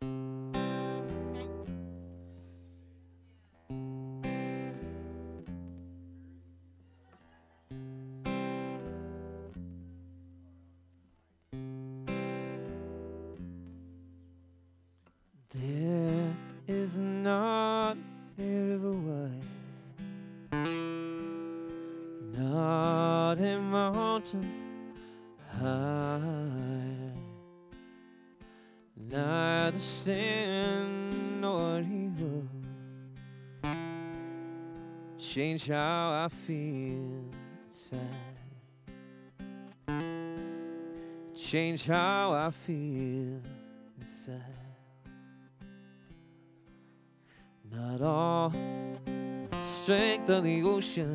There is not a river wide, not a mountain high, neither sin nor evil change how I feel inside, change how I feel inside. Not all the strength of the ocean,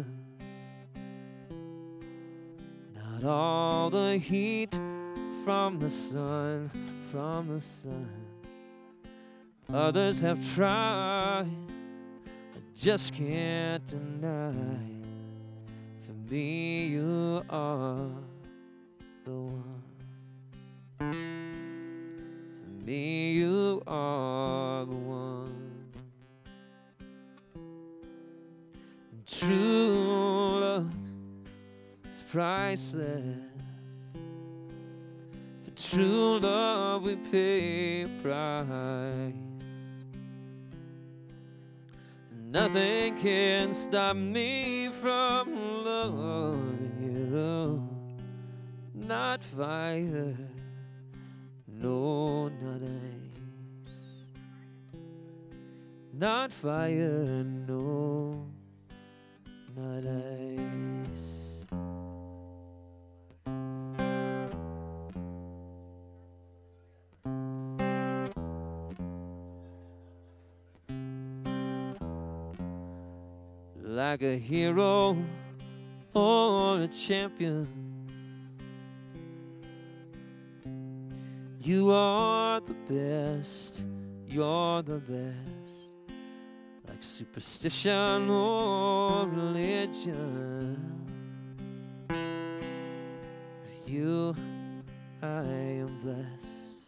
not all the heat from the sun, from the sun. Others have tried, I just can't deny. For me, you are the one. For me, you are the one. True love is priceless. For true love we pay a price. Nothing can stop me from loving you. Not fire, no, not ice. Not fire, no, not ice. Like a hero or a champion, you are the best, you're the best. Like superstition or religion, with you I am blessed.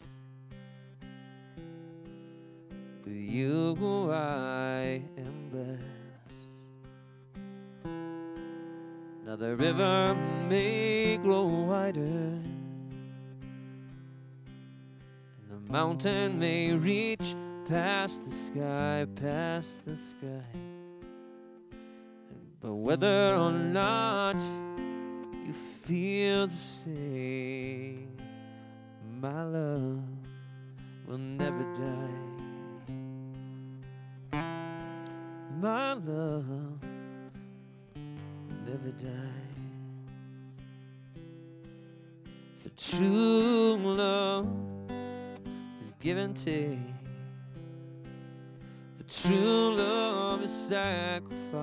With you I am blessed. Now the river may grow wider, and the mountain may reach past the sky, past the sky. But whether or not you feel the same, my love will never die. My love will never die. For true love is give and take. True love is sacrifice.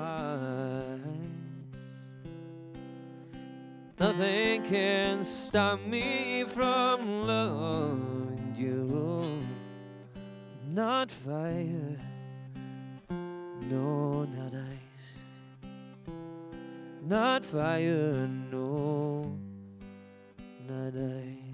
Nothing can stop me from loving you. Not fire, no, not ice. Not fire, no, not ice.